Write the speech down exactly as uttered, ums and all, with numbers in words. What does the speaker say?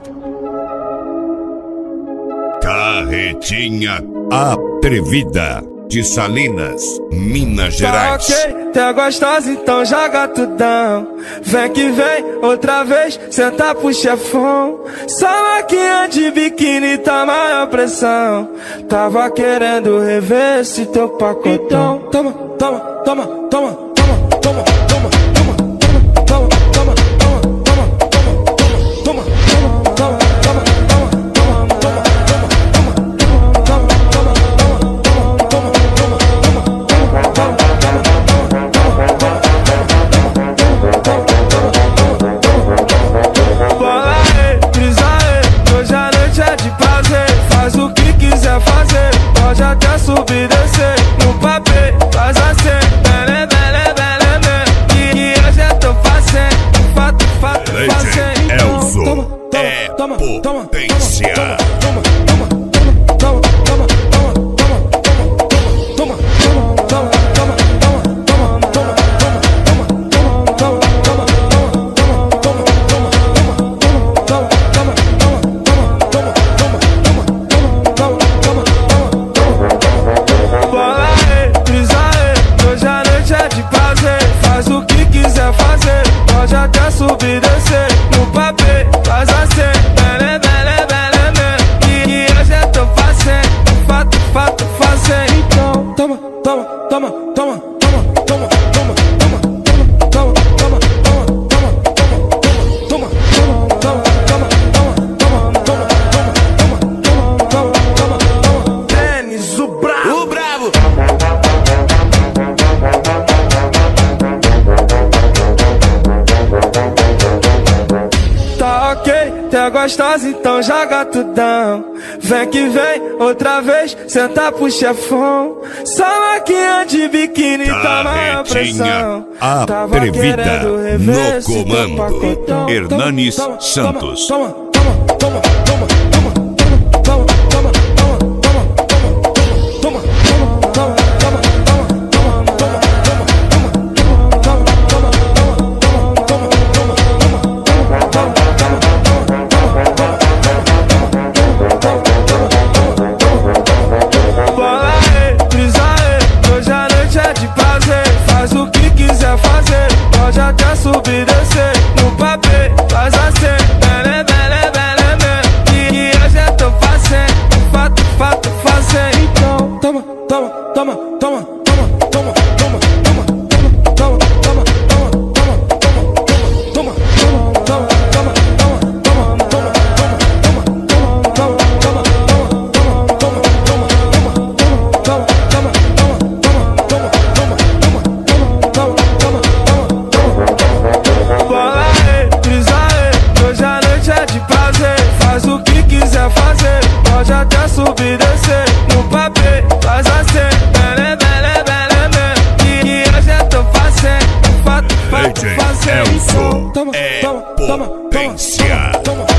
Carretinha Atrevida de Salinas, Minas Gerais. Tá ok, tá gostosa, então joga tudão. Vem que vem, outra vez, senta pro chefão. Só maquinha de biquíni, tá maior pressão. Tava querendo rever esse teu pacotão. Toma, toma, toma, toma, toma, toma, toma, toma, toma, toma, toma, toma, toma, toma, toma, toma. Pode até subir e descer no papel, faz assim, bele, bele, bele, bele. E hoje eu tô fazendo, fato, fato, fazendo. Elzo Toma, toma, é toma, toma, potência. Toma, toma, toma, toma, toma, toma, toma, toma, toma, pode até subir e descer no papel, faz assim, bele, bele, bele, bele. E hoje eu tô fazendo, fato, fato, fazendo. Então, toma, toma, toma, toma, toma, toma, toma, toma, toma, toma, toma, toma, toma, toma, toma, toma, toma. Tênis, o bravo, o bravo. Tá ok, tá gostosa, então joga tudão. Vem que vem, outra vez, senta pro chefão. Só maquinha de biquíni, tá maior pressão. Atrevida no comando, Hernanes Santos. Toma, toma, toma, toma, toma, toma, toma, toma, toma, toma, toma. Pode até subir e descer no papel, faz assim, bele, bele, bele, bele. E hoje eu tô fazendo, fato, fato, fazendo. Então, toma, toma, toma, toma, toma, toma, toma, toma, toma, toma, toma, toma, toma, toma, toma, pode até subir e descer no papel, faz assim, bele, bele, bele, bele. E hoje eu tô fazendo, fato, fato, fazendo. Elzo Toma, é toma, toma, toma, potência. toma, toma.